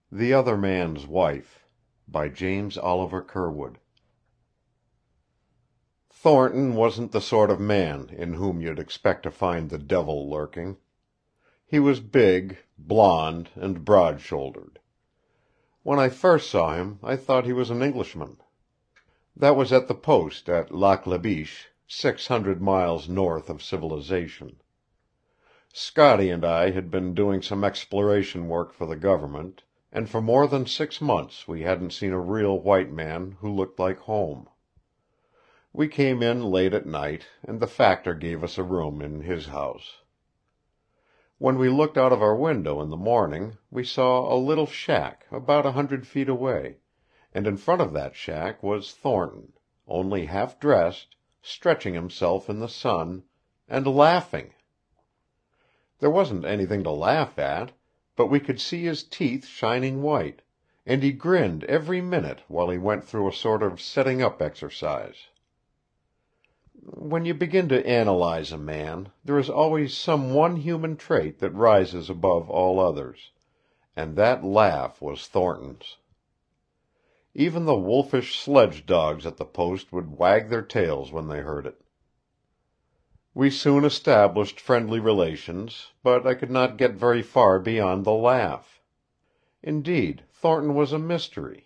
THE OTHER MAN'S WIFE by James Oliver Curwood. Thornton wasn't the sort of man in whom you'd expect to find the devil lurking. He was big, blond, and broad-shouldered. When I first saw him I thought he was an Englishman. That was at the post at Lac la Biche, 600 miles north of civilization. Scotty and I had been doing some exploration work for the government, and for more than 6 months we hadn't seen a real white man who looked like home. We came in late at night, and the factor gave us a room in his house. When we looked out of our window in the morning, we saw a little shack about 100 feet away, and in front of that shack was Thornton, only half dressed, stretching himself in the sun, and laughing. There wasn't anything to laugh at, but we could see his teeth shining white, and he grinned every minute while he went through a sort of setting up exercise. When you begin to analyze a man, there is always some one human trait that rises above all others, and that laugh was Thornton's. Even the wolfish sledge dogs at the post would wag their tails when they heard it. We soon established friendly relations, but I could not get very far beyond the laugh. Indeed, Thornton was a mystery.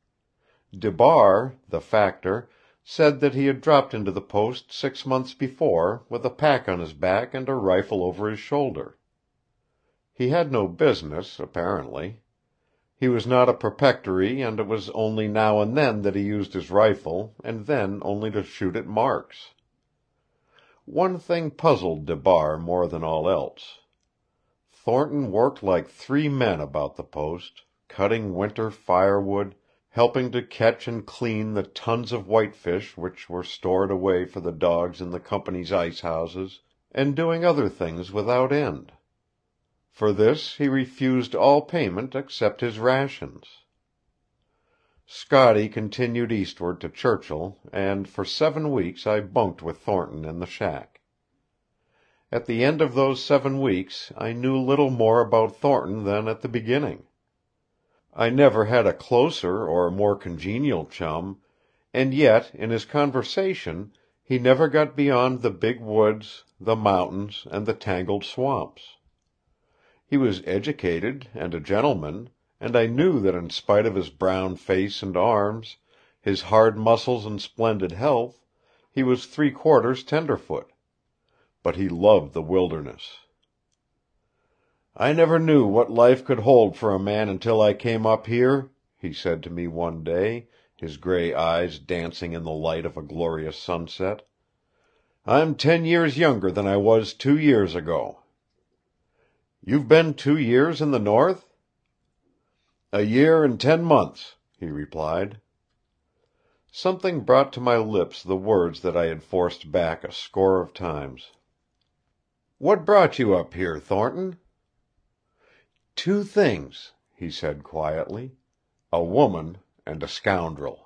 DeBar, the factor, said that he had dropped into the post 6 months before, with a pack on his back and a rifle over his shoulder. He had no business, apparently. He was not a protectorate, and it was only now and then that he used his rifle, and then only to shoot at marks. One thing puzzled DeBar more than all else. Thornton worked like 3 men about the post, cutting winter firewood, helping to catch and clean the tons of whitefish which were stored away for the dogs in the company's ice houses, and doing other things without end. For this he refused all payment except his rations. Scotty continued eastward to Churchill, and for 7 weeks I bunked with Thornton in the shack. At the end of those 7 weeks I knew little more about Thornton than at the beginning. I never had a closer or more congenial chum, and yet in his conversation he never got beyond the big woods, the mountains, and the tangled swamps. He was educated and a gentleman, and I knew that in spite of his brown face and arms, his hard muscles and splendid health, he was 3/4 tenderfoot. But he loved the wilderness. "I never knew what life could hold for a man until I came up here," he said to me one day, his gray eyes dancing in the light of a glorious sunset. "I'm 10 years younger than I was 2 years ago." "You've been 2 years in the North?" "A year and 10 months," he replied. Something brought to my lips the words that I had forced back a score of times. "What brought you up here, Thornton?" "2 things," he said quietly. "A woman and a scoundrel."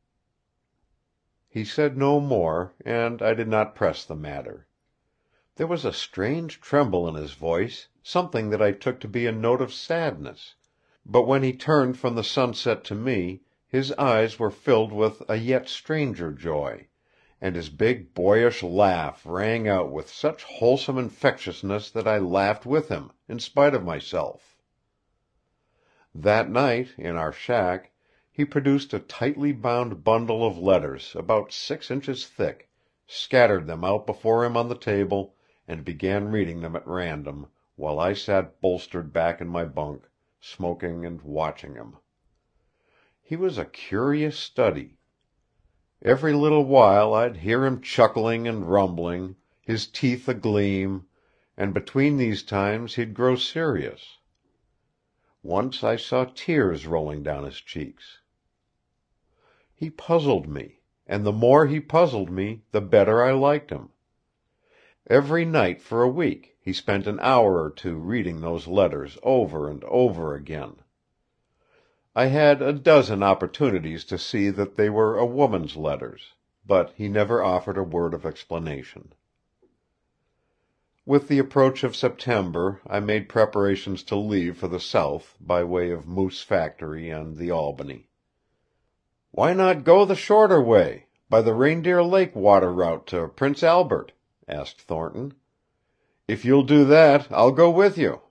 He said no more, and I did not press the matter. There was a strange tremble in his voice, something that I took to be a note of sadness, but when he turned from the sunset to me, his eyes were filled with a yet stranger joy, and his big boyish laugh rang out with such wholesome infectiousness that I laughed with him, in spite of myself. That night, in our shack, he produced a tightly bound bundle of letters about 6 inches thick, scattered them out before him on the table, and began reading them at random, while I sat bolstered back in my bunk, smoking and watching him. He was a curious study. Every little while I'd hear him chuckling and rumbling, his teeth agleam, and between these times he'd grow serious. Once I saw tears rolling down his cheeks. He puzzled me, and the more he puzzled me, the better I liked him. Every night for a week he spent an hour or 2 reading those letters over and over again. I had a dozen opportunities to see that they were a woman's letters, but he never offered a word of explanation. With the approach of September I made preparations to leave for the south by way of Moose Factory and the Albany. "Why not go the shorter way, by the Reindeer Lake water route to Prince Albert?" asked Thornton. "If you'll do that, I'll go with you."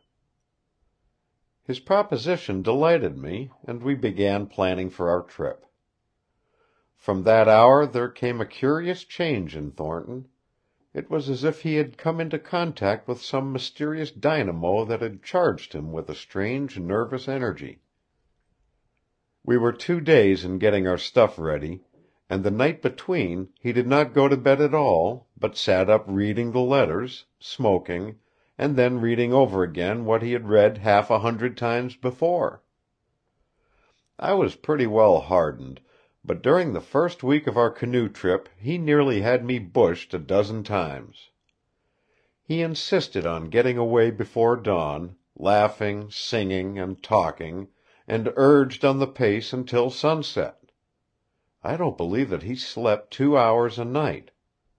His proposition delighted me, and we began planning for our trip. From that hour there came a curious change in Thornton. It was as if he had come into contact with some mysterious dynamo that had charged him with a strange nervous energy. We were 2 days in getting our stuff ready, and the night between he did not go to bed at all, but sat up reading the letters, smoking, and then reading over again what he had read 100 times before. I was pretty well hardened, but during the first week of our canoe trip he nearly had me bushed 12 times. He insisted on getting away before dawn, laughing, singing, and talking, and urged on the pace until sunset. I don't believe that he slept 2 hours a night.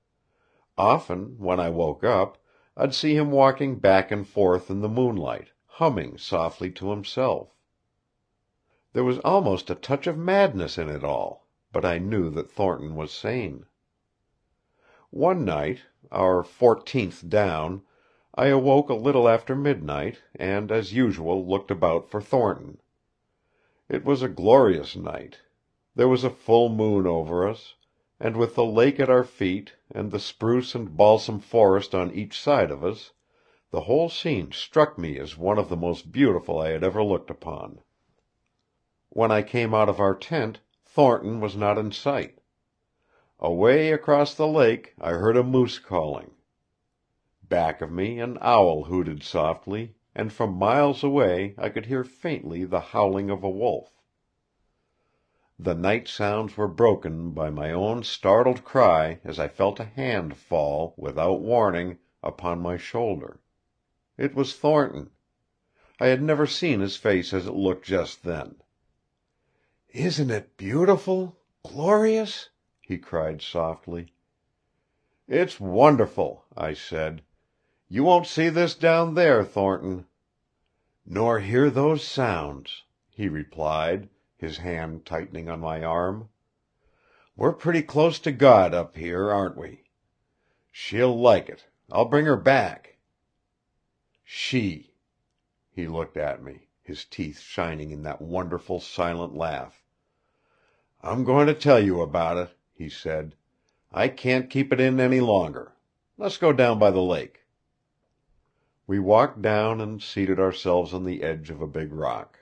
Often, when I woke up, I'd see him walking back and forth in the moonlight, humming softly to himself. There was almost a touch of madness in it all, but I knew that Thornton was sane. One night, our 14th down, I awoke a little after midnight, and as usual looked about for Thornton. It was a glorious night. There was a full moon over us, and with the lake at our feet, and the spruce and balsam forest on each side of us, the whole scene struck me as one of the most beautiful I had ever looked upon. When I came out of our tent, Thornton was not in sight. Away across the lake I heard a moose calling. Back of me an owl hooted softly, and from miles away I could hear faintly the howling of a wolf. The night sounds were broken by my own startled cry as I felt a hand fall, without warning, upon my shoulder. It was Thornton. I had never seen his face as it looked just then. "Isn't it beautiful? Glorious?" he cried softly. "It's wonderful," I said. "You won't see this down there, Thornton." "Nor hear those sounds," he replied, his hand tightening on my arm. "We're pretty close to God up here, aren't we? She'll like it. I'll bring her back." "She!" He looked at me, his teeth shining in that wonderful silent laugh. "I'm going to tell you about it," he said. "I can't keep it in any longer. Let's go down by the lake." We walked down and seated ourselves on the edge of a big rock.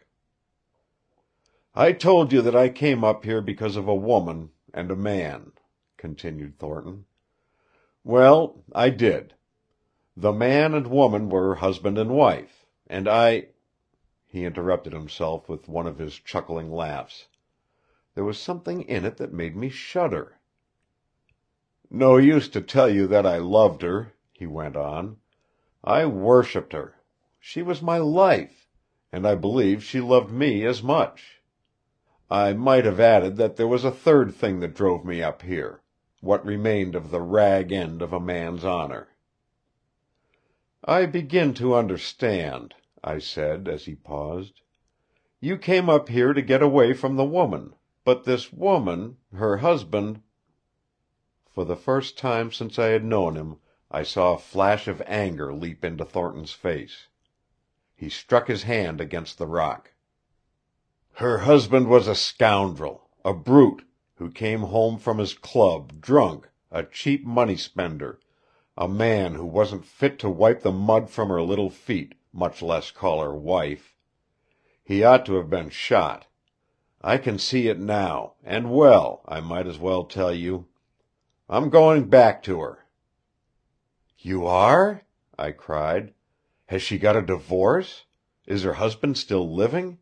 "I told you that I came up here because of a woman and a man," continued Thornton. "Well, I did. The man and woman were husband and wife, and I—" He interrupted himself with one of his chuckling laughs. There was something in it that made me shudder. "No use to tell you that I loved her," he went on. "I worshipped her. She was my life, and I believe she loved me as much. I might have added that there was a third thing that drove me up here, what remained of the rag end of a man's honor." "I begin to understand," I said as he paused. "You came up here to get away from the woman, but this woman, her husband—" For the first time since I had known him, I saw a flash of anger leap into Thornton's face. He struck his hand against the rock. "Her husband was a scoundrel, a brute, who came home from his club drunk, a cheap money spender, a man who wasn't fit to wipe the mud from her little feet, much less call her wife. He ought to have been shot. I can see it now, and well, I might as well tell you. I'm going back to her." "You are?" I cried. "Has she got a divorce? Is her husband still living?"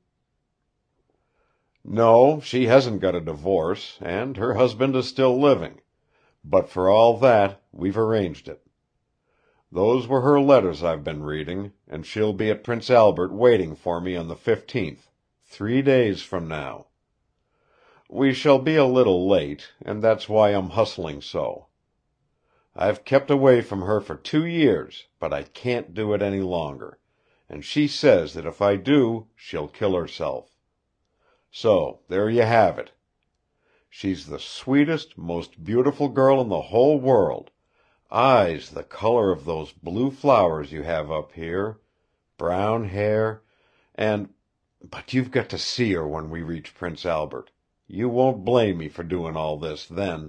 "No, she hasn't got a divorce, and her husband is still living. But for all that, we've arranged it. Those were her letters I've been reading, and she'll be at Prince Albert waiting for me on the 15th, 3 days from now. We shall be a little late, and that's why I'm hustling so. I've kept away from her for 2 years, but I can't do it any longer, and she says that if I do, she'll kill herself. So there you have it. She's the sweetest, most beautiful girl in the whole world, eyes the color of those blue flowers you have up here, brown hair, but you've got to see her when we reach Prince Albert. You won't blame me for doing all this then."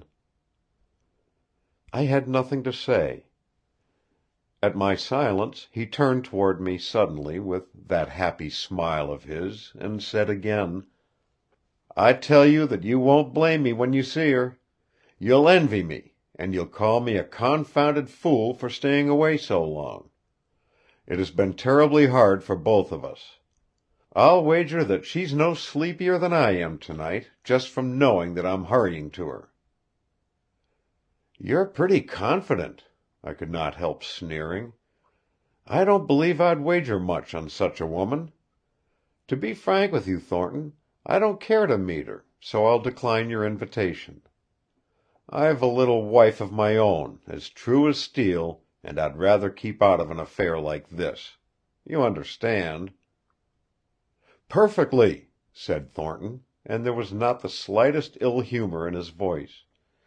I had nothing to say. At my silence he turned toward me suddenly with that happy smile of his, and said again: "I tell you that you won't blame me when you see her. You'll envy me, and you'll call me a confounded fool for staying away so long. It has been terribly hard for both of us. I'll wager that she's no sleepier than I am tonight, just from knowing that I'm hurrying to her." "You're pretty confident," I could not help sneering. "I don't believe I'd wager much on such a woman. To be frank with you, Thornton, I don't care to meet her, so I'll decline your invitation. I've a little wife of my own, as true as steel, and I'd rather keep out of an affair like this. You understand?" "Perfectly," said Thornton, and there was not the slightest ill humor in his voice.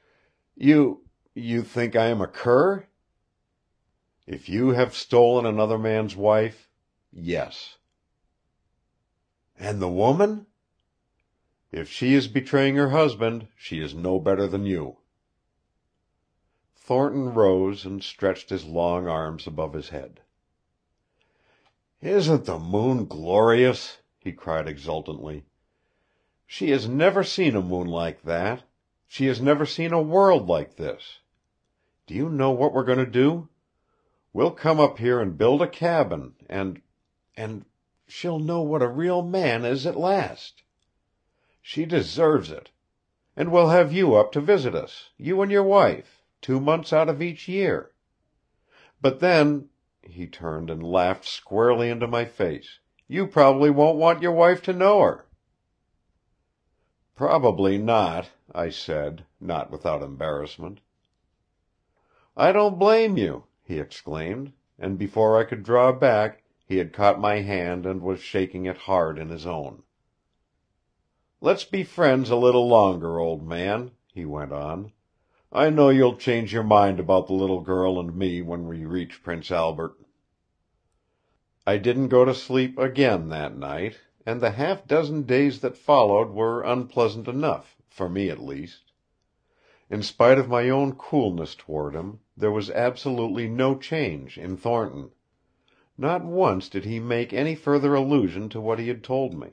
You think I am a cur?" "If you have stolen another man's wife, yes." "And the woman?" "If she is betraying her husband, she is no better than you." Thornton rose and stretched his long arms above his head. "Isn't the moon glorious?" he cried exultantly. "She has never seen a moon like that. She has never seen a world like this. Do you know what we're going to do? We'll come up here and build a cabin, and she'll know what a real man is at last. She deserves it. And we'll have you up to visit us, you and your wife, 2 months out of each year. But then," he turned and laughed squarely into my face, "you probably won't want your wife to know her." "Probably not," I said, not without embarrassment. "I don't blame you," he exclaimed, and before I could draw back he had caught my hand and was shaking it hard in his own. "Let's be friends a little longer, old man," he went on. "I know you'll change your mind about the little girl and me when we reach Prince Albert." I didn't go to sleep again that night, and the half-dozen days that followed were unpleasant enough, for me at least. In spite of my own coolness toward him, there was absolutely no change in Thornton. Not once did he make any further allusion to what he had told me.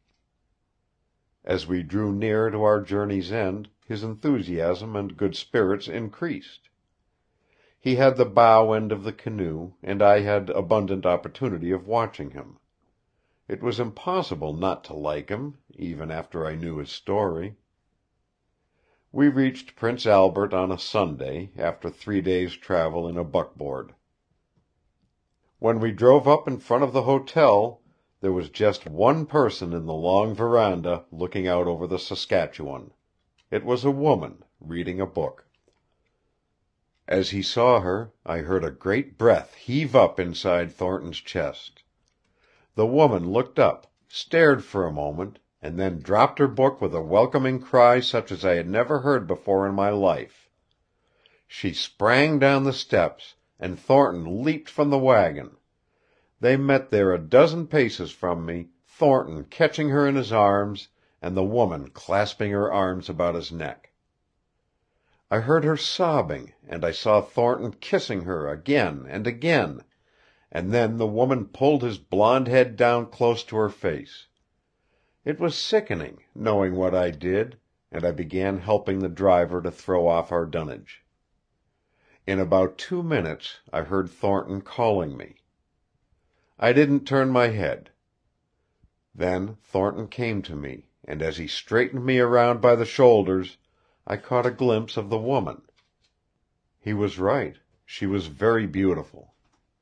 As we drew near to our journey's end, his enthusiasm and good spirits increased. He had the bow end of the canoe, and I had abundant opportunity of watching him. It was impossible not to like him, even after I knew his story. We reached Prince Albert on a Sunday, after 3 days' travel in a buckboard. When we drove up in front of the hotel, there was just one person in the long veranda looking out over the Saskatchewan. It was a woman, reading a book. As he saw her, I heard a great breath heave up inside Thornton's chest. The woman looked up, stared for a moment, and then dropped her book with a welcoming cry such as I had never heard before in my life. She sprang down the steps, and Thornton leaped from the wagon. They met there a dozen paces from me, Thornton catching her in his arms, and the woman clasping her arms about his neck. I heard her sobbing, and I saw Thornton kissing her again and again, and then the woman pulled his blonde head down close to her face. It was sickening, knowing what I did, and I began helping the driver to throw off our dunnage. In about 2 minutes I heard Thornton calling me. I didn't turn my head. Then Thornton came to me, and as he straightened me around by the shoulders, I caught a glimpse of the woman. He was right. She was very beautiful.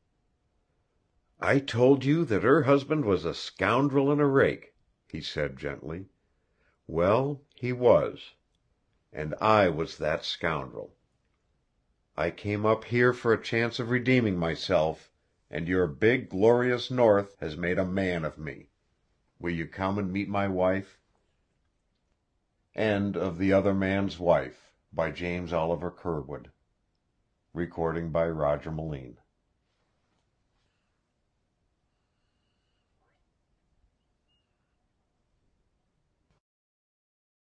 "I told you that her husband was a scoundrel and a rake," he said gently. "Well, he was. And I was that scoundrel. I came up here for a chance of redeeming myself, and your big, glorious North has made a man of me. Will you come and meet my wife?" End of The Other Man's Wife, by James Oliver Curwood. Recording by Roger Mylene.